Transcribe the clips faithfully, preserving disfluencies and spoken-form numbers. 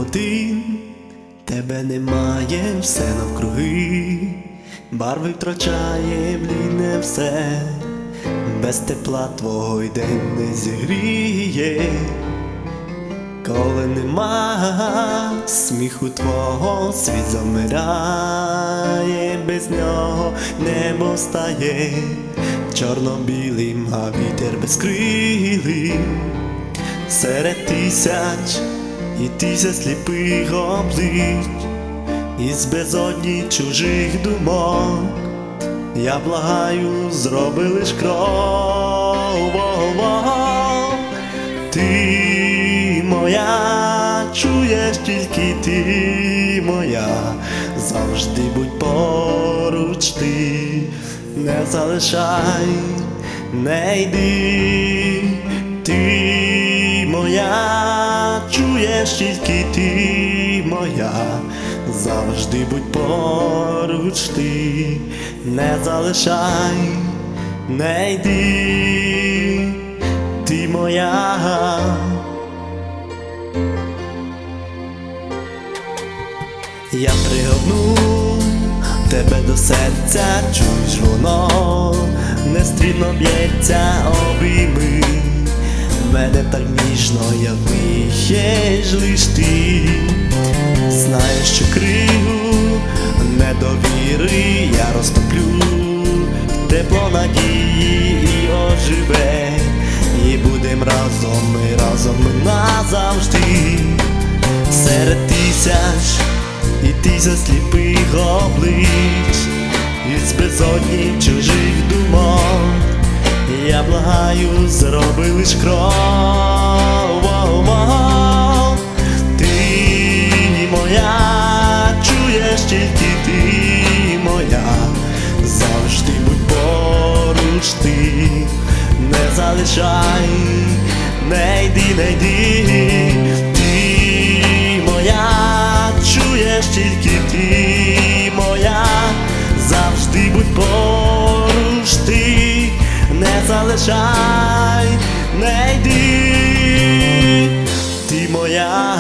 один, тебе немає, все навкруги, барви втрачає блідне все, без тепла твого й день не зігріє. Коли нема сміху твого, світ замирає, без нього небо стає чорно-білим, а вітер безкрилий. Серед тисяч і тисяч сліпих облич, із безодні чужих думок, я благаю, зроби лиш кров. Ти моя, чуєш, тільки ти моя, завжди будь поруч ти, не залишай, не йди. Ти моя, чуєш, тільки ти моя, завжди будь поруч ти, не залишай, не йди. Ти моя. Я пригорну тебе до серця, чуєш, воно нестрімно б'ється, обійми мене так ніжно, як вмієш лиш ти. Знаєш, що кригу недовіри я розтоплю, тепло надії і оживе, і будем разом, ми разом, ми назавжди. Серед тисяч і тисяч сліпих облич, із безодні чужих думок, я благаю, зроби лиш кров. Ти моя, чуєш, тільки ти моя, завжди будь поруч ти, не залишай, не йди, не йди. Ти моя, чуєш, тільки ти моя, завжди будь поруч ти, не залишай, не йди. Ти моя.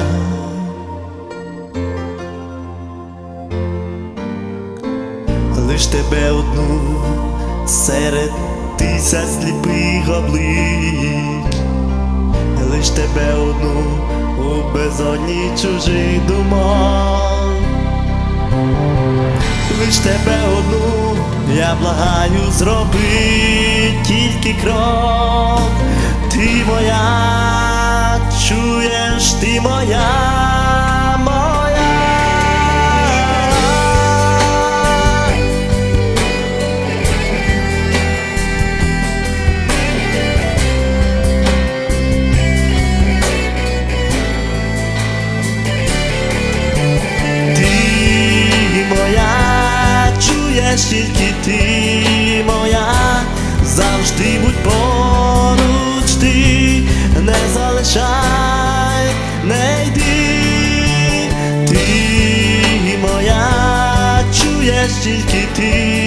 Лиш тебе одну серед тисяч сліпих облич, лиш тебе одну у безодні чужих думок, лиш тебе одну я благаю, зроби тільки крок. Ти моя, чуєш, ти моя. Тільки ти моя, завжди будь поруч ти, не залишай, не йди. Ти моя, чуєш, тільки ти